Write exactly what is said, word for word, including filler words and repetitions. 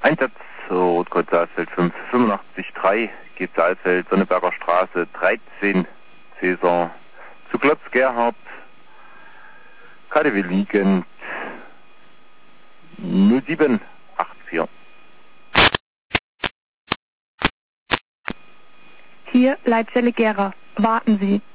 Einsatz Rotkreuz Saalfeld fünf fünfundachtzig drei, geht Saalfeld, Sonneberger Straße dreizehn, Cäsar zu Klotz Gerhard, K D W liegend null sieben acht vier. Hier Leitstelle Gera. Warten Sie.